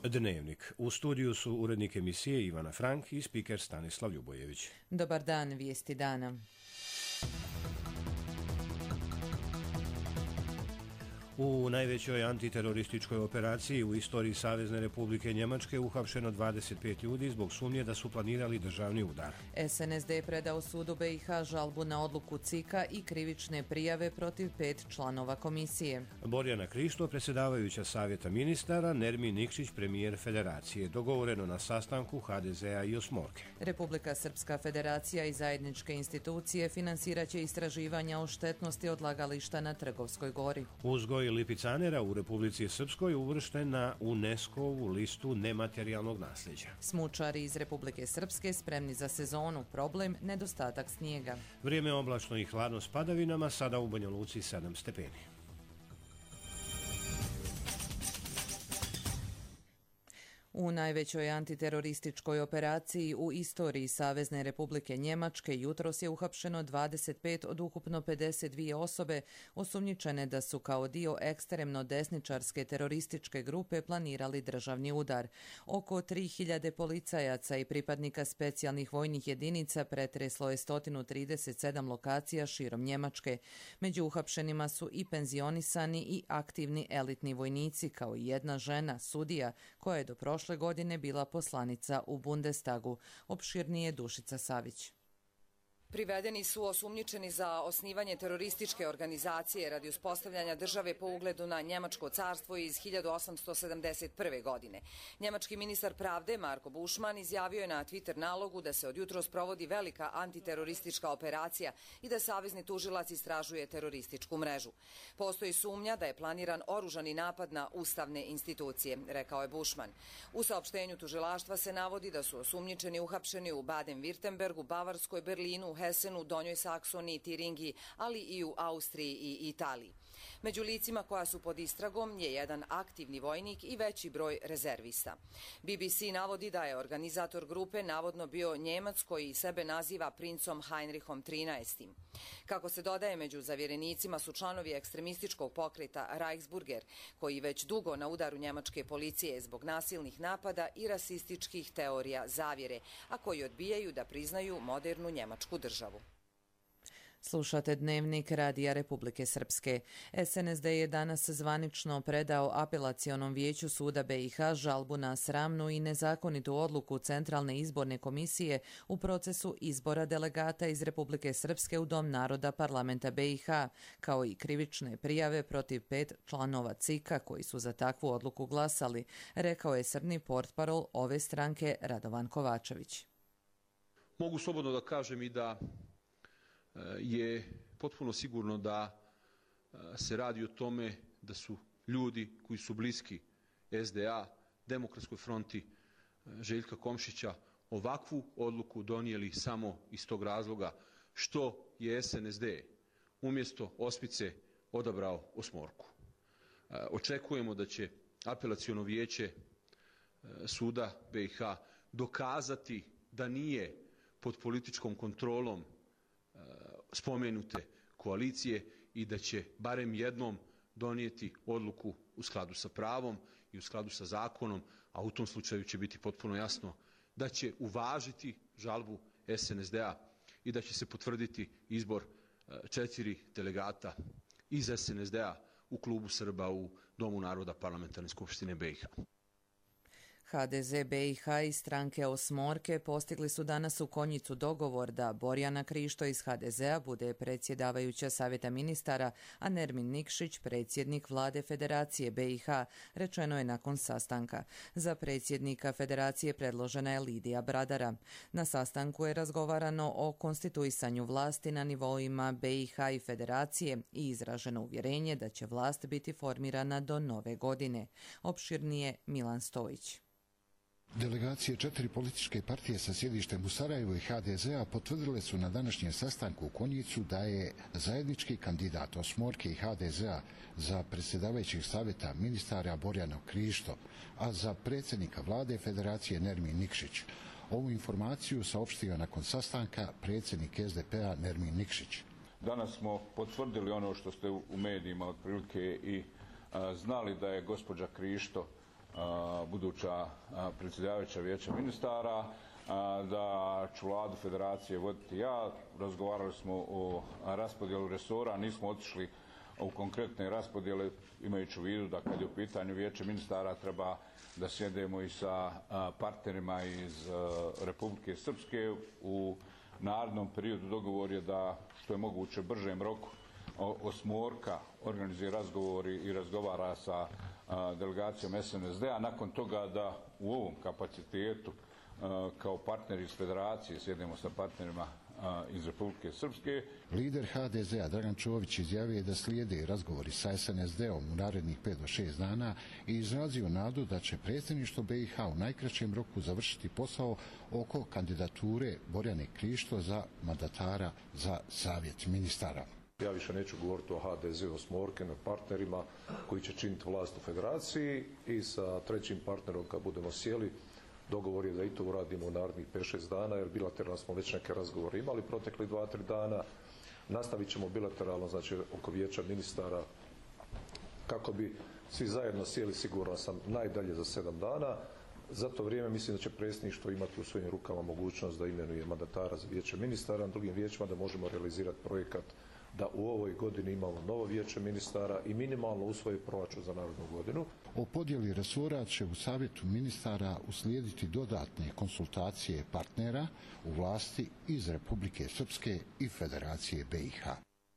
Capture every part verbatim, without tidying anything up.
Dnevnik. U studiju su urednik emisije Ivana Frank i spiker Stanislav Ljubojević. Dobar dan, vijesti dana. U najvećoj antiterorističkoj operaciji u istoriji Savezne Republike Njemačke uhapšeno dvadeset pet ljudi zbog sumnje da su planirali državni udar. S N S D je predao sudu B i H žalbu na odluku C I K-a i krivične prijave protiv pet članova komisije. Borjana Krišto, predsjedavajuća Savjeta ministara, Nermin Nikšić, premijer Federacije. Dogovoreno na sastanku H D Z-a i Osmorke. Republika Srpska federacija i zajedničke institucije finansirat će istraživanja o štetnosti odlagališta na Trgovskoj gori. Uzgoj lipicanera u Republici Srpskoj uvršten na UNESCO-vu listu nematerijalnog nasljeđa. Smučari iz Republike Srpske spremni za sezonu. Problem – nedostatak snijega. Vrijeme oblačno i hladno s padavinama, sada u Banja Luci sedam stepeni. U najvećoj antiterorističkoj operaciji u istoriji Savezne Republike Njemačke jutros je uhapšeno dvadeset pet od ukupno pedeset dvije osobe osumnjičene da su kao dio ekstremno desničarske terorističke grupe planirali državni udar. Oko tri hiljade policajaca i pripadnika specijalnih vojnih jedinica pretreslo je sto trideset sedam lokacija širom Njemačke. Među uhapšenima su i penzionisani i aktivni elitni vojnici, kao i jedna žena, sudija, koja je do prošle Prošle godine bila poslanica u Bundestagu. Opširnije Dušica Savić. Privedeni su osumnjičeni za osnivanje terorističke organizacije radi uspostavljanja države po ugledu na Njemačko carstvo iz hiljadu osamsto sedamdeset prve. godine. Njemački ministar pravde Marko Buschmann izjavio je na Twitter nalogu da se od jutros provodi velika antiteroristička operacija i da savezni tužilac istražuje terorističku mrežu. Postoji sumnja da je planiran oružani napad na ustavne institucije, rekao je Buschmann. U saopštenju tužilaštva se navodi da su osumnjičeni uhapšeni u Baden-Württembergu, Bavarskoj, Berlinu, Hesenu, Donjoj Saksoniji, Tiringiji, ali i u Austriji i Italiji. Među licima koja su pod istragom je jedan aktivni vojnik i veći broj rezervista. B B C navodi da je organizator grupe navodno bio Njemac koji sebe naziva princom Heinrichom trinaestim. Kako se dodaje, među zavjerenicima su članovi ekstremističkog pokreta Reichsburger, koji već dugo na udaru njemačke policije zbog nasilnih napada i rasističkih teorija zavjere, a koji odbijaju da priznaju modernu njemačku državu. Slušate Dnevnik Radija Republike Srpske. S N S D je danas zvanično predao apelacionom vijeću suda B i H žalbu na sramnu i nezakonitu odluku Centralne izborne komisije u procesu izbora delegata iz Republike Srpske u Dom naroda parlamenta B i H, kao i krivične prijave protiv pet članova C I K-a koji su za takvu odluku glasali, rekao je srbni portparol ove stranke Radovan Kovačević. Mogu slobodno da kažem i da je potpuno sigurno da se radi o tome da su ljudi koji su bliski S D A, Demokratskoj fronti Željka Komšića ovakvu odluku donijeli samo iz tog razloga što je S N S D umjesto Ospice odabrao Osmorku. Očekujemo da će apelaciono vijeće suda B i H dokazati da nije pod političkom kontrolom spomenute koalicije i da će barem jednom donijeti odluku u skladu sa pravom i u skladu sa zakonom, a u tom slučaju će biti potpuno jasno da će uvažiti žalbu S N S D-a i da će se potvrditi izbor četiri delegata iz S N S D-a u klubu Srba u Domu naroda Parlamentarne skupštine B i H. H D Z B i H i stranke Osmorke postigli su danas u Konjicu dogovor da Borjana Krišto iz H D Z-a bude predsjedavajuća Savjeta ministara, a Nermin Nikšić predsjednik vlade Federacije B i H, rečeno je nakon sastanka. Za predsjednika Federacije predložena je Lidija Bradara. Na sastanku je razgovarano o konstituisanju vlasti na nivoima B i H i Federacije i izraženo uvjerenje da će vlast biti formirana do nove godine. Opširnije Milan Stojić. Delegacije četiri političke partije sa sjedištem u Sarajevu i H D Z-a potvrdile su na današnjem sastanku u Konjicu da je zajednički kandidat Osmorke i H D Z-a za predsjedavajućeg savjeta ministara Borjana Krišto, a za predsjednika vlade Federacije Nermin Nikšić. Ovu informaciju saopštio nakon sastanka predsjednik S D P-a Nermin Nikšić. Danas smo potvrdili ono što ste u medijima otprilike i a, znali da je gospođa Krišto buduća predsjedavajuća Vijeća ministara, da ću vladu federacije voditi ja. Razgovarali smo o raspodjelu resora, nismo otišli u konkretne raspodjele, imajući u vidu da kad je u pitanju Vijeće ministara treba da sjedemo i sa partnerima iz Republike Srpske. U narednom periodu dogovor je da što je moguće bržem roku osmorka organizuje razgovori i razgovara sa delegacijom S N S D-a. Nakon toga da u ovom kapacitetu kao partneri iz federacije sjedemo sa partnerima iz Republike Srpske. Lider H D Z-a Dragan Čović izjavio je da slijede razgovori sa S N S D-om u narednih pet do šest dana i izrazio nadu da će predsjedništvo B i H u najkraćem roku završiti posao oko kandidature Borjane Krišto za mandatara za Savjet ministara. Ja više neću govoriti o H D Z-u, o Smorke, na partnerima koji će činiti vlast u federaciji i sa trećim partnerom kad budemo sjeli. Dogovor je da i to uradimo u narednih pet šest dana, jer bilateralno smo već neke razgovore imali protekli dva tri dana. Nastavit ćemo bilateralno, znači oko Vijeća ministara, kako bi svi zajedno sjeli, siguran sam, najdalje za sedam dana. Za to vrijeme mislim da će predsjedništvo imati u svojim rukama mogućnost da imenuje mandatara za Vijeće ministara, na drugim vijećima da možemo realizirati projekat da u ovoj godini imamo novo Vijeće ministara i minimalno usvoji proračun za narednu godinu. O podjeli resora će u Savjetu ministara uslijediti dodatne konsultacije partnera u vlasti iz Republike Srpske i Federacije B i H.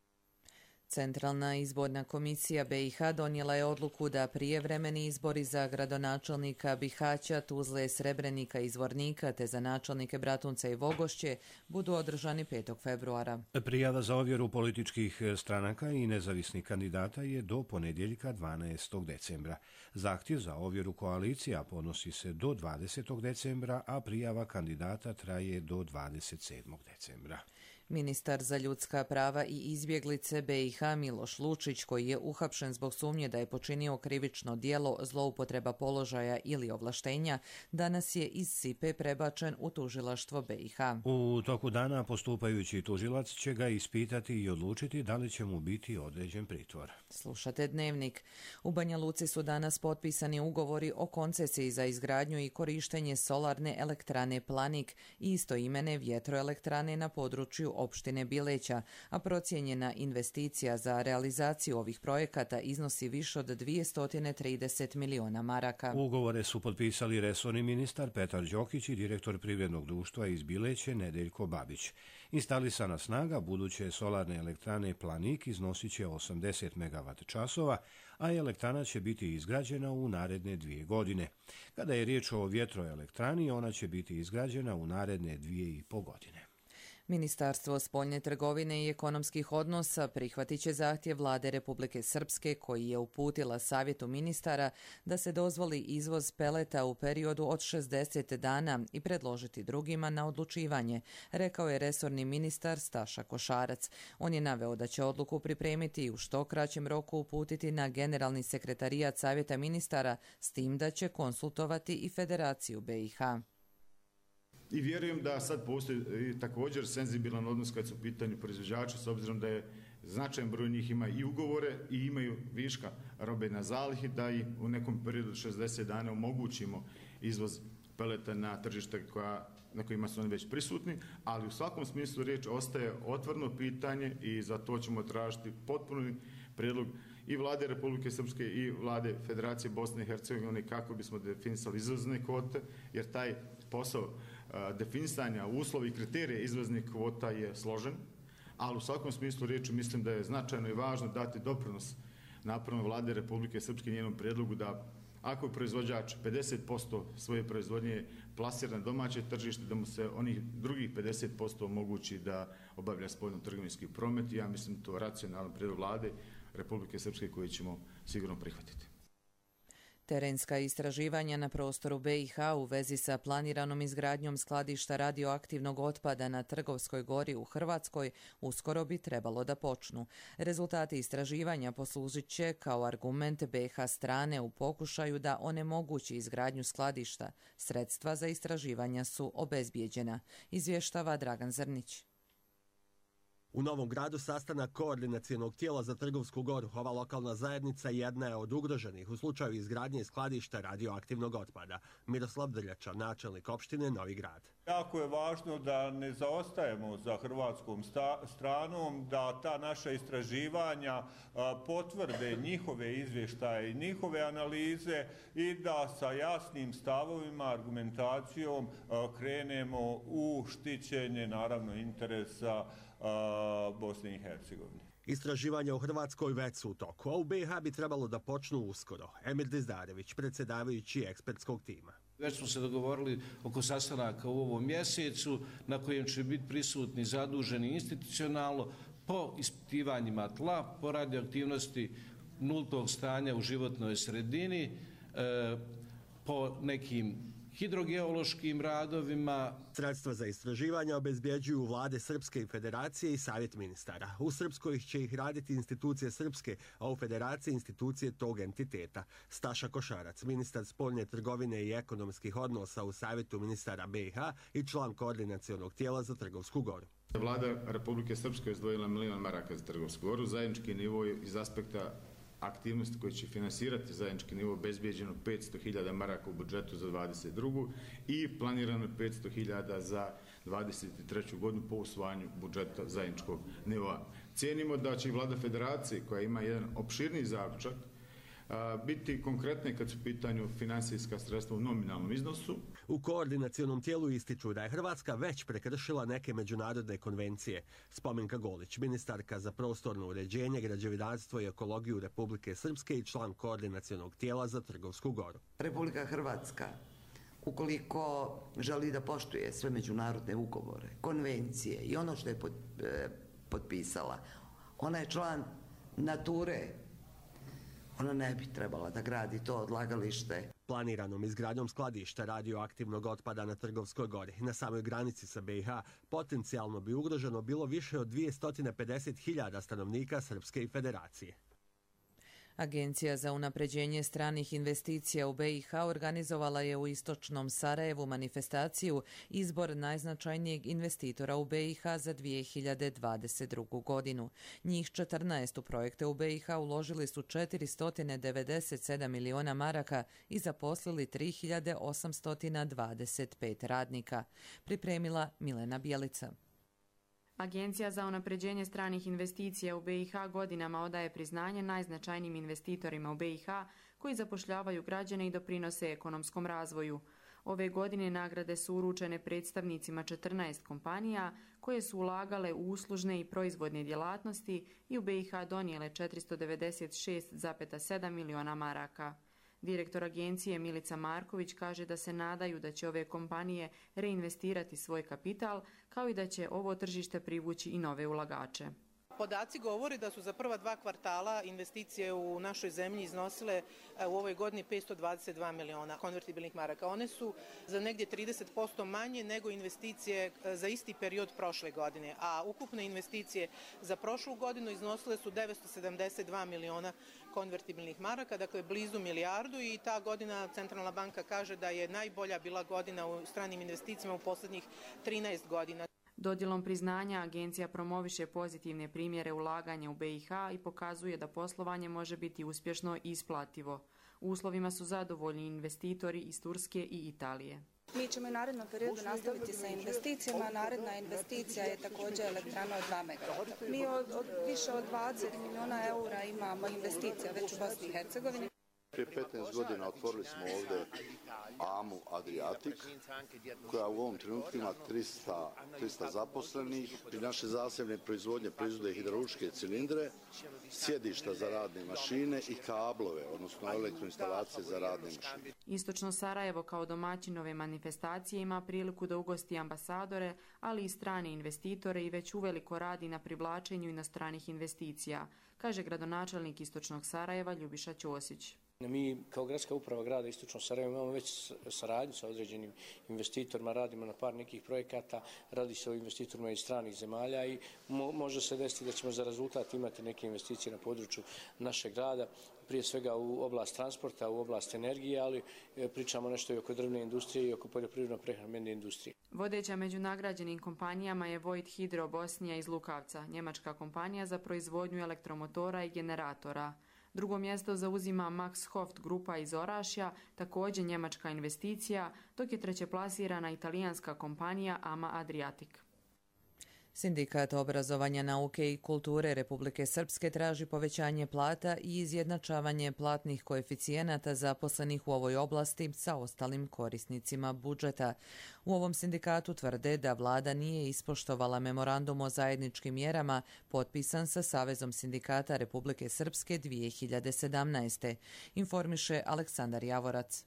Centralna izborna komisija B i H donijela je odluku da prijevremeni izbori za gradonačelnika Bihaća, Tuzle, Srebrenika i Zvornika te za načelnike Bratunca i Vogošće budu održani petog februara. Prijava za ovjeru političkih stranaka i nezavisnih kandidata je do ponedjeljka dvanaestog decembra. Zahtjev za ovjeru koalicija podnosi se do dvadesetog decembra, a prijava kandidata traje do dvadeset sedmog decembra. Ministar za ljudska prava i izbjeglice B i H Miloš Lučić, koji je uhapšen zbog sumnje da je počinio krivično djelo zloupotreba položaja ili ovlaštenja, danas je iz Sipe prebačen u tužilaštvo B i H. U toku dana postupajući tužilac će ga ispitati i odlučiti da li će mu biti određen pritvor. Slušate Dnevnik. U Banja Luci su danas potpisani ugovori o koncesiji za izgradnju i korištenje solarne elektrane Planik i istoimene vjetroelektrane na području opštine Bileća, a procijenjena investicija za realizaciju ovih projekata iznosi više od dvjesto trideset miliona maraka. Ugovore su potpisali resorni ministar Petar Đokić i direktor privrednog društva iz Bileće Nedeljko Babić. Instalisana snaga buduće solarne elektrane Planik iznosit će osamdeset megawat časova, a elektrana će biti izgrađena u naredne dvije godine. Kada je riječ o vjetroelektrani, ona će biti izgrađena u naredne dvije i po godine. Ministarstvo spoljne trgovine i ekonomskih odnosa prihvatit će zahtjev vlade Republike Srpske koji je uputila Savjetu ministara da se dozvoli izvoz peleta u periodu od šezdeset dana i predložiti drugima na odlučivanje, rekao je resorni ministar Staša Košarac. On je naveo da će odluku pripremiti i u što kraćem roku uputiti na Generalni sekretarijat Savjeta ministara, s tim da će konsultovati i Federaciju B i H. I vjerujem da sad postoji također senzibilan odnos kad su u pitanju proizvođača, s obzirom da je značajan broj njih ima i ugovore i imaju viška robe na zalihi, da i u nekom periodu od šezdeset dana omogućimo izvoz peleta na tržište koja, na kojima su oni već prisutni, ali u svakom smislu riječ ostaje otvoreno pitanje i za to ćemo tražiti potpuni prijedlog i vlade Republike Srpske i vlade Federacije Bosne i Hercegovine kako bismo definisali izvozne kvote, jer taj posao definisanja uslovi i kriterije izvoznih kvota je složen, ali u svakom smislu riječi mislim da je značajno i važno dati doprinos naporima vlade Republike Srpske i njenom prijedlogu da ako je proizvođač pedeset posto svoje proizvodnje plasira na domaće tržište, da mu se onih drugih pedeset posto omogući da obavlja spoljno-trgovinski promet. Ja mislim to racionalan prijedlog vlade Republike Srpske koji ćemo sigurno prihvatiti. Terenska istraživanja na prostoru B i H u vezi sa planiranom izgradnjom skladišta radioaktivnog otpada na Trgovskoj gori u Hrvatskoj uskoro bi trebalo da počnu. Rezultati istraživanja poslužit će kao argument B i H strane u pokušaju da onemogući izgradnju skladišta. Sredstva za istraživanja su obezbijeđena, izvještava Dragan Zrnić. U Novom Gradu sastanak koordinacionog tijela za Trgovsku goru. Ova lokalna zajednica jedna je od ugroženih u slučaju izgradnje skladišta radioaktivnog otpada. Miroslav Drljača, načelnik opštine Novi Grad. Jako je važno da ne zaostajemo za hrvatskom stranom, da ta naša istraživanja potvrde njihove izvještaje i njihove analize i da sa jasnim stavovima, argumentacijom krenemo u štićenje, naravno, interesa Bosne i Hercegovine. Istraživanja u Hrvatskoj već su u toku, a u B i H bi trebalo da počnu uskoro. Emir Dizdarević, predsjedavajući ekspertskog tima. Već smo se dogovorili oko sastanaka u ovom mjesecu na kojem će biti prisutni zaduženi institucionalno po ispitivanjima tla, po radioaktivnosti nultog stanja u životnoj sredini, po nekim hidrogeološkim radovima. Sredstva za istraživanja obezbjeđuju vlade Srpske i Federacije i Savjet ministara. U Srpskoj će ih raditi institucije Srpske, a u Federaciji institucije tog entiteta. Staša Košarac, ministar spoljne trgovine i ekonomskih odnosa u Savjetu ministara B i H i član koordinacionog tijela za Trgovsku goru. Vlada Republike Srpske je izdvojila milion maraka za Trgovsku goru. Zajednički nivo iz aspekta aktivnosti koje će finansirati zajednički nivo obezbijeđeno petsto hiljada maraka u budžetu za dvadeset drugu i planirano petsto hiljada za dvadeset treću godinu po usvajanju budžeta zajedničkog nivoa. Cijenimo da će i Vlada Federacije, koja ima jedan opširniji zaključak, biti konkretne kad su u pitanju finansijska sredstva u nominalnom iznosu. U koordinacionom tijelu ističu da je Hrvatska već prekršila neke međunarodne konvencije. Spomenka Golić, ministarka za prostorno uređenje, građevinarstvo i ekologiju Republike Srpske i član koordinacionog tijela za Trgovsku goru. Republika Hrvatska, ukoliko želi da poštuje sve međunarodne ugovore, konvencije i ono što je potpisala, ona je član Nature. Ona ne bi trebala da gradi to odlagalište. Planiranom izgradnjom skladišta radioaktivnog otpada na Trgovskoj gori, na samoj granici sa B i H, potencijalno bi ugroženo bilo više od dvjesto pedeset hiljada stanovnika Srpske i Federacije. Agencija za unapređenje stranih investicija u B i H organizovala je u istočnom Sarajevu manifestaciju Izbor najznačajnijeg investitora u B i H za dvije hiljade dvadeset drugu. godinu. Njih četrnaest u projekte u B i H uložili su četiristo devedeset sedam miliona maraka i zaposlili tri hiljade osamsto dvadeset pet radnika. Pripremila Milena Bjelica. Agencija za unapređenje stranih investicija u B i H godinama odaje priznanje najznačajnijim investitorima u B i H koji zapošljavaju građane i doprinose ekonomskom razvoju. Ove godine nagrade su uručene predstavnicima četrnaest kompanija koje su ulagale u uslužne i proizvodne djelatnosti i u B i H donijele četiristo devedeset šest zarez sedam miliona maraka. Direktor agencije Milica Marković kaže da se nadaju da će ove kompanije reinvestirati svoj kapital, kao i da će ovo tržište privući i nove ulagače. Podaci govore da su za prva dva kvartala investicije u našoj zemlji iznosile u ovoj godini petsto dvadeset dva miliona konvertibilnih maraka. One su za negdje trideset posto manje nego investicije za isti period prošle godine, a ukupne investicije za prošlu godinu iznosile su devetsto sedamdeset dva miliona konvertibilnih maraka, dakle blizu milijardu, i ta godina Centralna banka kaže da je najbolja bila godina u stranim investicijama u posljednjih trinaest godina. Dodjelom priznanja agencija promoviše pozitivne primjere ulaganja u B i H i pokazuje da poslovanje može biti uspješno i isplativo. U uslovima su zadovoljni investitori iz Turske i Italije. Mi ćemo i narednom periodu nastaviti sa investicijama. Naredna investicija je također elektrana od dva megavata. Mi od, od više od dvadeset miliona eura imamo investicija već u Bosni i Hercegovini. Prije petnaest godina otvorili smo ovdje Amu Adriatic, koja u ovom trenutku ima trista, trista zaposlenih. Pri naše zasebne proizvodnje proizvode hidrauličke cilindre, sjedišta za radne mašine i kablove, odnosno elektroinstalacije za radne mašine. Istočno Sarajevo kao domaćin ove manifestacije ima priliku da ugosti ambasadore, ali i strane investitore i već uveliko radi na privlačenju inostranih investicija, kaže gradonačelnik Istočnog Sarajeva Ljubiša Ćosić. Mi kao gradska uprava grada Istočnog Sarajeva imamo već saradnju sa određenim investitorima, radimo na par nekih projekata, radi se o investitorima iz stranih zemalja i mo može se desiti da ćemo za rezultat imati neke investicije na području našeg grada, prije svega u oblast transporta, u oblast energije, ali pričamo nešto i oko drvne industrije i oko poljoprivredno-prehrambene industrije. Vodeća među nagrađenim kompanijama je Vojt Hidro Bosnija iz Lukavca, njemačka kompanija za proizvodnju elektromotora i generatora. Drugo mjesto zauzima Max Hoft grupa iz Orašja, također njemačka investicija, dok je treće plasirana italijanska kompanija Ama Adriatic. Sindikat obrazovanja, nauke i kulture Republike Srpske traži povećanje plata i izjednačavanje platnih koeficijenata zaposlenih u ovoj oblasti sa ostalim korisnicima budžeta. U ovom sindikatu tvrde da vlada nije ispoštovala memorandum o zajedničkim mjerama potpisan sa Savezom sindikata Republike Srpske dvije hiljade sedamnaeste. Informiše Aleksandar Javorac.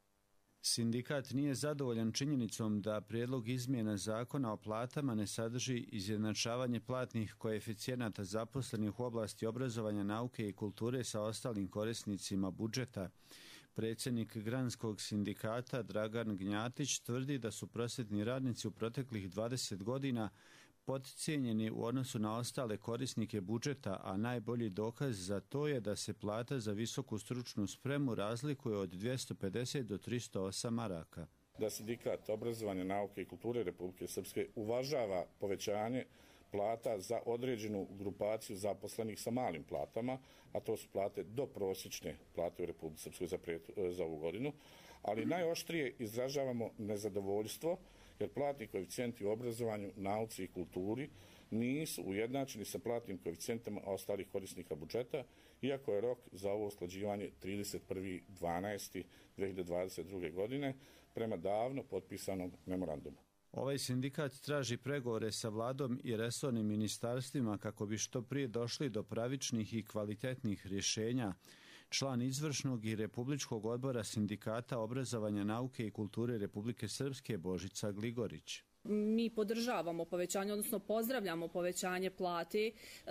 Sindikat nije zadovoljan činjenicom da prijedlog izmjena zakona o platama ne sadrži izjednačavanje platnih koeficijenata zaposlenih u oblasti obrazovanja, nauke i kulture sa ostalim korisnicima budžeta. Predsjednik Granskog sindikata Dragan Gnjatić tvrdi da su prosvjetni radnici u proteklih dvadeset godina podcijenjeni u odnosu na ostale korisnike budžeta, a najbolji dokaz za to je da se plata za visoku stručnu spremu razlikuje od dvjesto pedeset do tristo osam maraka. Da sindikat obrazovanja, nauke i kulture Republike Srpske uvažava povećanje plata za određenu grupaciju zaposlenih sa malim platama, a to su plate do prosječne plate u Republici Srpskoj za, za ovu godinu, ali najoštrije izražavamo nezadovoljstvo jer platni koeficijenti u obrazovanju, nauci i kulturi nisu ujednačeni sa platnim koeficijentama ostalih korisnika budžeta, iako je rok za ovo usklađivanje trideset prvi dvanaesti dve hiljade dvadeset druge. godine prema davno potpisanom memorandumu. Ovaj sindikat traži pregovore sa vladom i resornim ministarstvima kako bi što prije došli do pravičnih i kvalitetnih rješenja. Član izvršnog i republičkog odbora sindikata obrazovanja, nauke i kulture Republike Srpske Božica Gligorić. Mi podržavamo povećanje, odnosno pozdravljamo povećanje plate,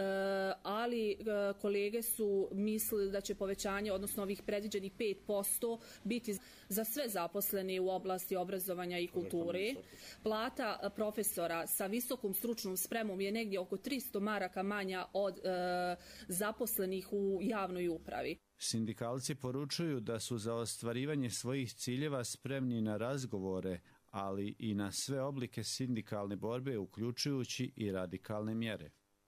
ali kolege su mislili da će povećanje, odnosno ovih predviđenih pet posto, biti za sve zaposlene u oblasti obrazovanja i kulture. Plata profesora sa visokom stručnom spremom je negdje oko tristo maraka manja od zaposlenih u javnoj upravi. Sindikalci poručuju da su za ostvarivanje svojih ciljeva spremni na razgovore, ali i na sve oblike sindikalne borbe, uključujući i radikalne mjere.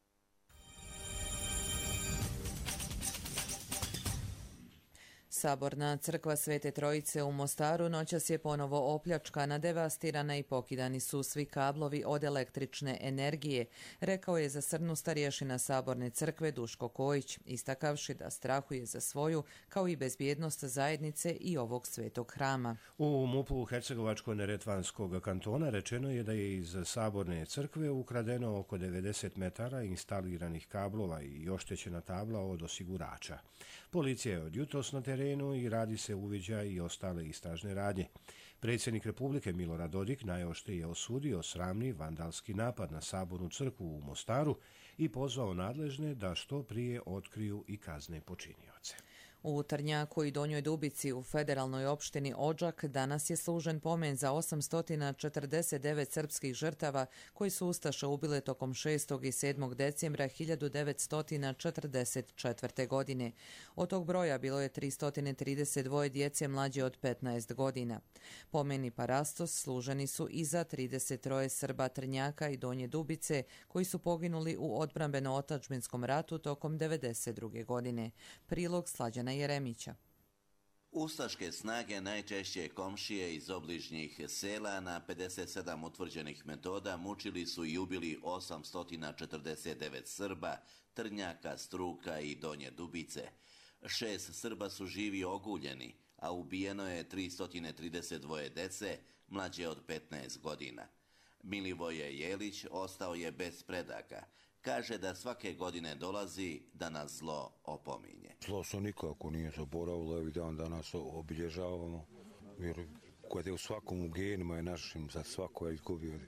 Saborna crkva Svete Trojice u Mostaru noćas je ponovo opljačkana, devastirana i pokidani su svi kablovi od električne energije, rekao je za Srnu starješina Saborne crkve Duško Kojić, istakavši da strahuje za svoju, kao i bezbjednost zajednice i ovog svetog hrama. U MUP-u Hercegovačko-neretvanskog kantona rečeno je da je iz Saborne crkve ukradeno oko devedeset metara instaliranih kablova i oštećena tabla od osigurača. Policija je od jutros na terenu i radi se uviđaj i ostale istražne radnje. Predsjednik Republike Milorad Dodik najoštrije osudio sramni vandalski napad na Sabornu crkvu u Mostaru i pozvao nadležne da što prije otkriju i kazne počinioce. U Trnjaku i Donjoj Dubici u federalnoj opštini Odžak danas je služen pomen za osamsto četrdeset devet srpskih žrtava koji su ustaše ubile tokom šestog i sedmog decembra hiljadu devetsto četrdeset četvrte. godine. Od tog broja bilo je tristo trideset dva djece mlađe od petnaest godina. Pomeni parastos služeni su i za trideset tri Srba Trnjaka i Donje Dubice koji su poginuli u odbrambeno-otadžbinskom ratu tokom devedeset druge. godine. Prilog Slađana Jeremića. Ustaške snage, najčešće komšije iz obližnjih sela, na pedeset sedam utvrđenih metoda mučili su i ubili osamsto četrdeset devet Srba, Trnjaka, Struka i Donje Dubice. Šest Srba su živi oguljeni, a ubijeno je tristo trideset dva dece mlađe od petnaest godina. Milivoje Jelić ostao je bez predaka. Kaže da svake godine dolazi da nas zlo opominje. Zlo se nikako nije zaboravilo, evi dan danas obilježavamo, jer koje je u svakom u genima je našim, za svako je izgubio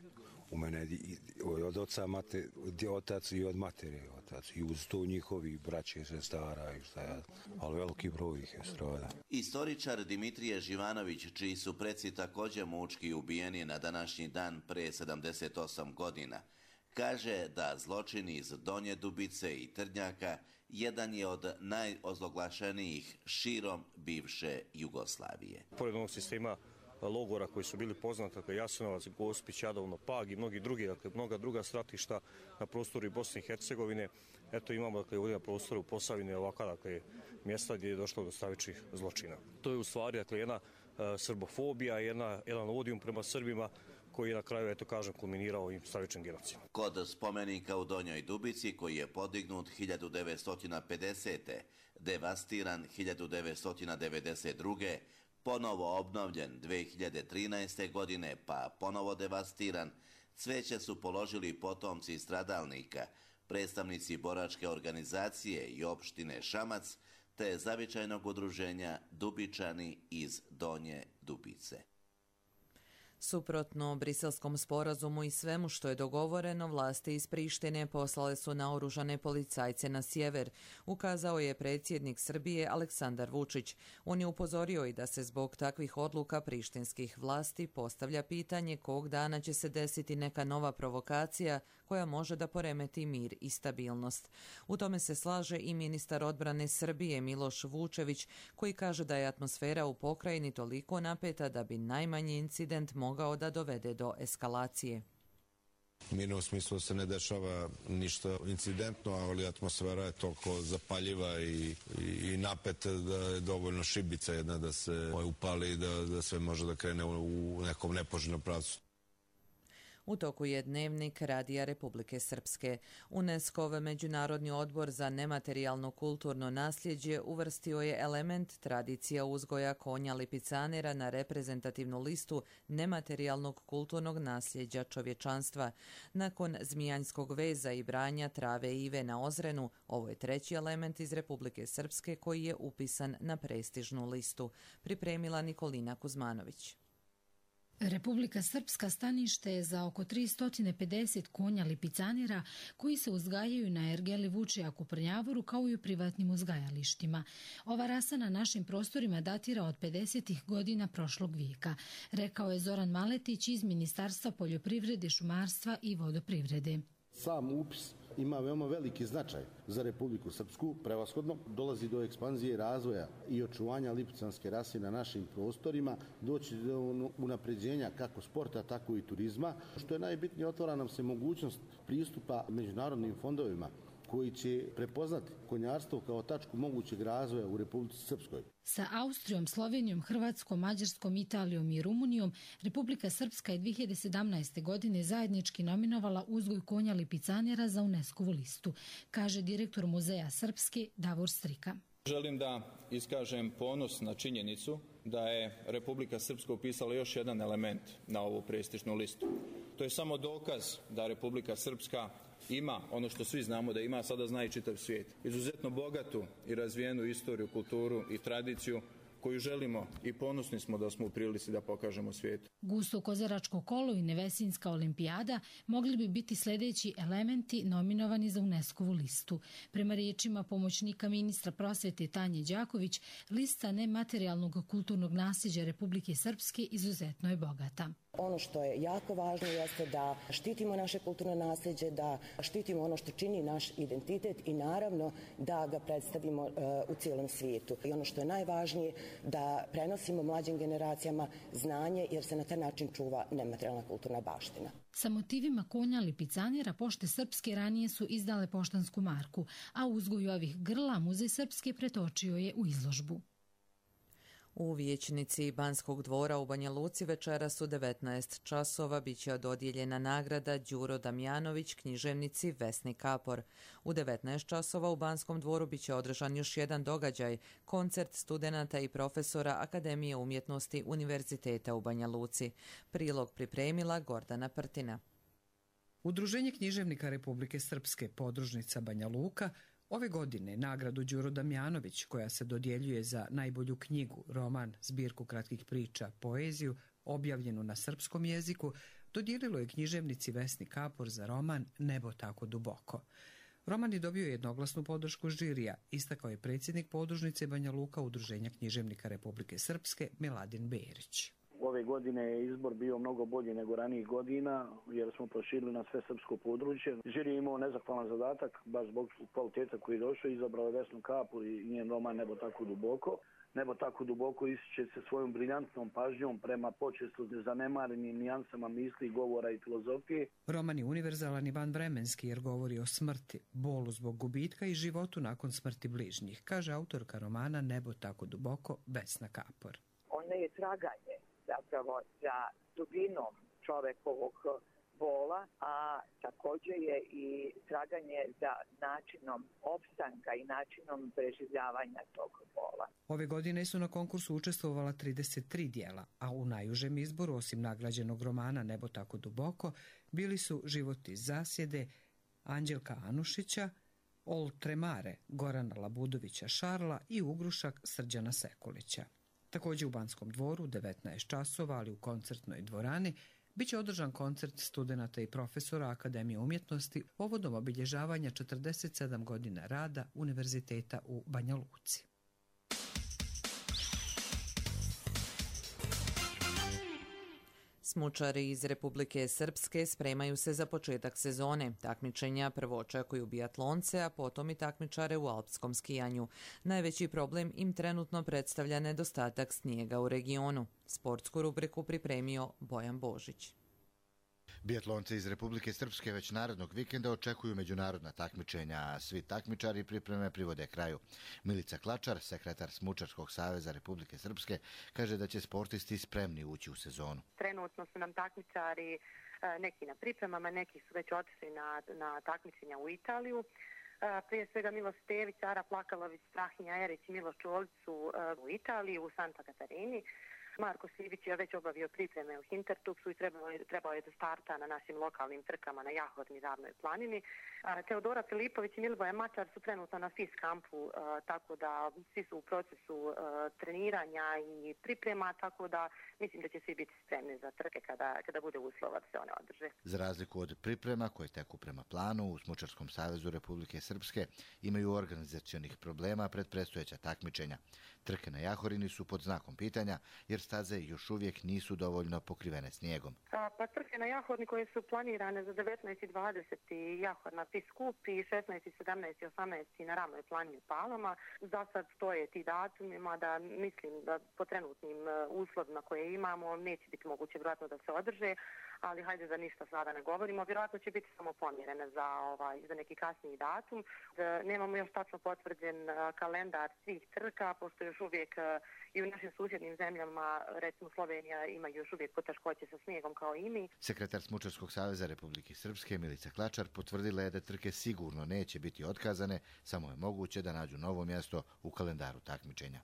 u mene od oca mate, otac i od matere otac i uz to njihovi braće, sestara i šta ja, ali veliki broj ih je strada. Istoričar Dimitrije Živanović, čiji su preci također mučki ubijeni na današnji dan pre sedamdeset osam godina, kaže da zločin iz Donje Dubice i Trdnjaka jedan je od najozloglašenijih širom bivše Jugoslavije. Pored onog sistema logora koji su bili poznati, dakle Jasenovac, Gospić, Jadovno, Pag i mnogi drugi, dakle mnoga druga stratišta na prostoru Bosne i Hercegovine. Eto imamo dakle ovdje na prostoru Posavine ovakva dakle mjesta gdje je došlo do stravičnih zločina. To je u stvari dakle jedna uh, srbofobija, jedna, jedan odijum prema Srbima koji je na kraju, eto kažem, kulminirao i stravičnim genocidom. Kod spomenika u Donjoj Dubici, koji je podignut hiljadu devetsto pedesete. devastiran hiljadu devetsto devedeset druge. ponovo obnovljen dve hiljade trinaeste. godine, pa ponovo devastiran, cveće su položili potomci stradalnika, predstavnici boračke organizacije i opštine Šamac, te zavičajnog udruženja Dubičani iz Donje Dubice. Suprotno briselskom sporazumu i svemu što je dogovoreno, vlasti iz Prištine poslale su naoružane policajce na sjever, ukazao je predsjednik Srbije Aleksandar Vučić. On je upozorio i da se zbog takvih odluka prištinskih vlasti postavlja pitanje kog dana će se desiti neka nova provokacija koja može da poremeti mir i stabilnost. U tome se slaže i ministar odbrane Srbije Miloš Vučević, koji kaže da je atmosfera u pokrajini toliko napeta da bi najmanji incident mogao da dovede do eskalacije. Mirno u smislu se ne dešava ništa incidentno, ali atmosfera je toliko zapaljiva i, i, i napeta da je dovoljno šibica jedna da se upali i da, da sve može da krene u, u nekom nepoželjnom pravcu. U toku je dnevnik Radija Republike Srpske. UNESCO-ov Međunarodni odbor za nematerijalno kulturno nasljeđe uvrstio je element tradicija uzgoja konja lipicanera na reprezentativnu listu nematerijalnog kulturnog nasljeđa čovječanstva. Nakon zmijanjskog veza i branja trave ive na Ozrenu, ovo je treći element iz Republike Srpske koji je upisan na prestižnu listu. Pripremila Nikolina Kuzmanović. Republika Srpska stanište je za oko tristo pedeset konja lipicanera koji se uzgajaju na ergeli Vučijak u Prnjavoru kao i u privatnim uzgajalištima. Ova rasa na našim prostorima datira od pedesetih godina prošlog vijeka, rekao je Zoran Maletić iz Ministarstva poljoprivrede, šumarstva i vodoprivrede. Sam upis ima veoma veliki značaj za Republiku Srpsku, prevashodno dolazi do ekspanzije razvoja i očuvanja lipicanske rase na našim prostorima, doći do unapređenja kako sporta, tako i turizma. Što je najbitnije, otvara nam se mogućnost pristupa međunarodnim fondovima koji će prepoznati konjarstvo kao tačku mogućeg razvoja u Republici Srpskoj. Sa Austrijom, Slovenijom, Hrvatskom, Mađarskom, Italijom i Rumunijom Republika Srpska je dvije hiljade sedamnaeste. godine zajednički nominovala uzgoj konja lipicanera za UNESCO-vu listu, kaže direktor Muzeja Srpske Davor Strika. Želim da iskažem ponos na činjenicu da je Republika Srpska upisala još jedan element na ovu prestižnu listu. To je samo dokaz da Republika Srpska ima ono što svi znamo da ima, sada zna i čitav svijet. Izuzetno bogatu i razvijenu istoriju, kulturu i tradiciju koju želimo i ponosni smo da smo u prilici da pokažemo svijetu. Gusto kozaračko kolo i Nevesinska olimpijada mogli bi biti sljedeći elementi nominovani za UNESCO-vu listu. Prema riječima pomoćnika ministra prosvete Tanje Đaković, lista nematerijalnog kulturnog nasljeđa Republike Srpske izuzetno je bogata. Ono što je jako važno jeste da štitimo naše kulturno nasljeđe, da štitimo ono što čini naš identitet i naravno da ga predstavimo uh, u cijelom svijetu. I ono što je najvažnije, da prenosimo mlađim generacijama znanje jer se na taj način čuva nematerijalna kulturna baština. Sa motivima konja lipicanera Pošte Srpske ranije su izdale poštansku marku, a uzgoj ovih grla Muzej Srpske pretočio je u izložbu. U vijećnici Banskog dvora u Banja Luci večeras u devetnaest časova biće dodijeljena nagrada Đuro Damjanović književnici Vesni Kapor. U devetnaest časova u Banskom dvoru biće održan još jedan događaj, koncert studenata i profesora Akademije umjetnosti Univerziteta u Banja Luci. Prilog pripremila Gordana Prtina. Udruženje književnika Republike Srpske, podružnica Banja Luka, ove godine nagradu Đuro Damjanović, koja se dodjeljuje za najbolju knjigu, roman, zbirku kratkih priča, poeziju, objavljenu na srpskom jeziku, dodijelilo je književnici Vesni Kapor za roman Nebo tako duboko. Roman je dobio jednoglasnu podršku žirija, istakao je predsjednik podružnice Banja Luka Udruženja književnika Republike Srpske Miladin Berić. Ove godine je izbor bio mnogo bolji nego ranijih godina, jer smo proširili na sve srpsko područje. Žiri je imao nezahvalan zadatak, baš zbog kvaliteta koji je došao, izabrao je Vesnu Kapur i njen roman Nebo tako duboko. Nebo tako duboko ističe se svojom briljantnom pažnjom prema počesto zanemarenim nijansama misli, govora i filozofije. Roman je univerzalan i vanvremenski jer govori o smrti, bolu zbog gubitka i životu nakon smrti bližnjih, kaže autorka romana Nebo tako duboko Vesna Kapor. Ono je traganje zapravo za dubinom čovekovog bola, a također je i traganje za načinom opstanka i načinom preživljavanja tog bola. Ove godine su na konkursu učestvovala trideset tri dijela, a u najužem izboru, osim nagrađenog romana Nebo tako duboko, bili su Život iz zasjede Anđelka Anušića, Ol Tremare Gorana Labudovića Šarla i Ugrušak Srđana Sekulića. Također u Banskom dvoru u devetnaest časova, ali u koncertnoj dvorani, biće održan koncert studenata i profesora Akademije umjetnosti povodom obilježavanja četrdeset sedam godina rada Univerziteta u Banja Luci. Smučari iz Republike Srpske spremaju se za početak sezone. Takmičenja prvo očekuju biatlonce, a potom i takmičare u alpskom skijanju. Najveći problem im trenutno predstavlja nedostatak snijega u regionu. Sportsku rubriku pripremio Bojan Božić. Biatlonci iz Republike Srpske već narednog vikenda očekuju međunarodna takmičenja, a svi takmičari pripreme privode kraju. Milica Klačar, sekretar Smučarskog saveza Republike Srpske, kaže da će sportisti spremni ući u sezonu. Trenutno su nam takmičari neki na pripremama, neki su već otišli na, na takmičenja u Italiju. Prije svega Miloš Stević, Ara Plakalović, Strahinja Erić i Miloš Čolić su u Italiji, u Santa Katarini. Marko Sivić je već obavio pripreme u Hintertupsu i trebao je, trebao je da starta na našim lokalnim trkama na Jahorni Ravnoj planini. Teodora Filipović i Milivoje Mačar su trenutno na FIS kampu, tako da svi su u procesu treniranja i priprema, tako da mislim da će svi biti spremni za trke kada, kada bude uslova da se one održe. Za razliku od priprema koje teku prema planu, u Smučarskom savezu Republike Srpske imaju organizacionih problema pred predstojeća takmičenja. Trke na Jahorini su pod znakom pitanja, jer staze još uvijek nisu dovoljno pokrivene snijegom. Pa trke na Jahorni koje su planirane za devetnaest i dvadeset Jahor na FIS skup i šesnaest, sedamnaest i osamnaest na Ravnoj planini u Palama. Za sad stoje ti datumima da mislim da po trenutnim uslovima koje imamo neće biti moguće vjerojatno da se održe, ali hajde da ništa sada ne govorimo. Vjerojatno će biti samo pomjerene za, ovaj, za neki kasniji datum. Da nemamo još tačno potvrđen kalendar svih trka, pošto još uvijek i u našim susjednim zemljama, recimo Slovenija, ima još uvijek poteškoće sa snijegom kao i mi. Sekretar Smučarskog saveza Republike Srpske Milica Klačar potvrdila je da trke sigurno neće biti otkazane, samo je moguće da nađu novo mjesto u kalendaru takmičenja.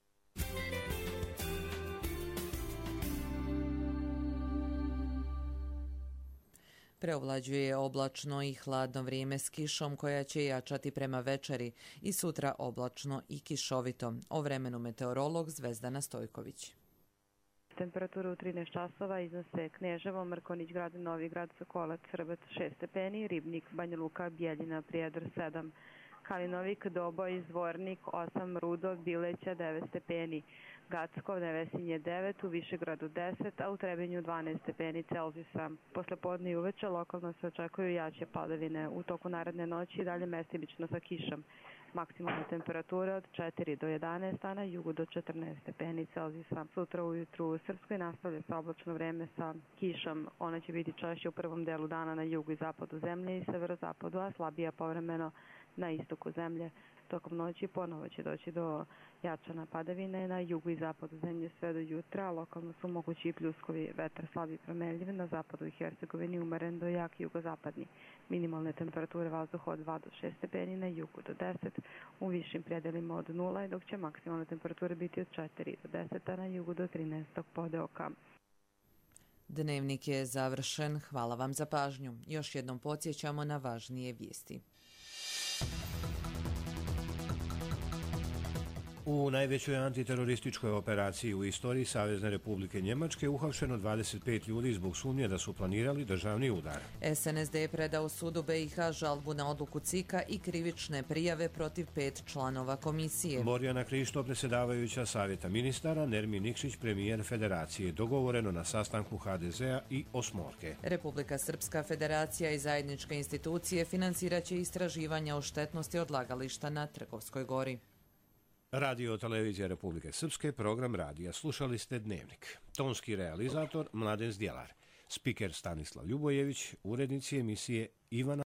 Preovlađuje oblačno i hladno vrijeme s kišom koja će jačati prema večeri i sutra oblačno i kišovito. O vremenu meteorolog Zvezdana Stojković. Temperatura u trinaest časova iznose Kneževo, Mrkonjić grad, Novi grad, Sokolac, Srbac šest stepeni, Ribnik, Banja Luka, Bijeljina, Prijedor sedam, Kalinovik, Doboj, Zvornik osam, Rudo, Bileća devet stepeni, Gacko, Nevesinje devet, u Višegradu deset, a u Trebinju dvanaest stepeni Celzijusa. Posle podne i uveče lokalno se očekuju jače padavine. U toku naredne noći dalje mestimično sa kišom. Maksimalna temperatura od četiri do jedanaest, a na jugu do četrnaest stepeni Celzijusa. Sutra ujutru u Srpskoj nastavlja se oblačno vreme sa kišom. Ona će biti češće u prvom delu dana na jugu i zapadu zemlje i severozapadu, a slabija povremeno na istoku zemlje. Tokom noći ponovo će doći do jačana padavine na jugu i zapadu zemlje sve do jutra, a lokalno su mogući i pljuskovi, vetar slabi promenljiv, na zapadu i Hercegovini umeren do jak jugozapadni. Minimalne temperature vazduha od dva do šest stepeni, na jugu do deset, u višim predelima od nula, dok će maksimalne temperature biti od četiri do deset, a na jugu do trinaest podeoka. Dnevnik je završen. Hvala vam za pažnju. Još jednom podsjećamo na važnije vijesti. U najvećoj antiterorističkoj operaciji u istoriji Savezne Republike Njemačke uhapšeno dvadeset pet ljudi zbog sumnje da su planirali državni udar. S N S D je predao sudu B i H žalbu na odluku C I K-a i krivične prijave protiv pet članova komisije. Borjana Krišto, predsjedavajuća Savjeta ministara, Nermin Nikšić, premijer Federacije, dogovoreno na sastanku H D Z-a i Osmorke. Republika Srpska federacija i zajedničke institucije financiraće istraživanja o štetnosti odlagališta na Trgovskoj gori. Radio televizija Republike Srpske, program radija. Slušali ste Dnevnik. Tonski realizator Mladen Zdjelar. Spiker Stanislav Ljubojević, urednici emisije Ivana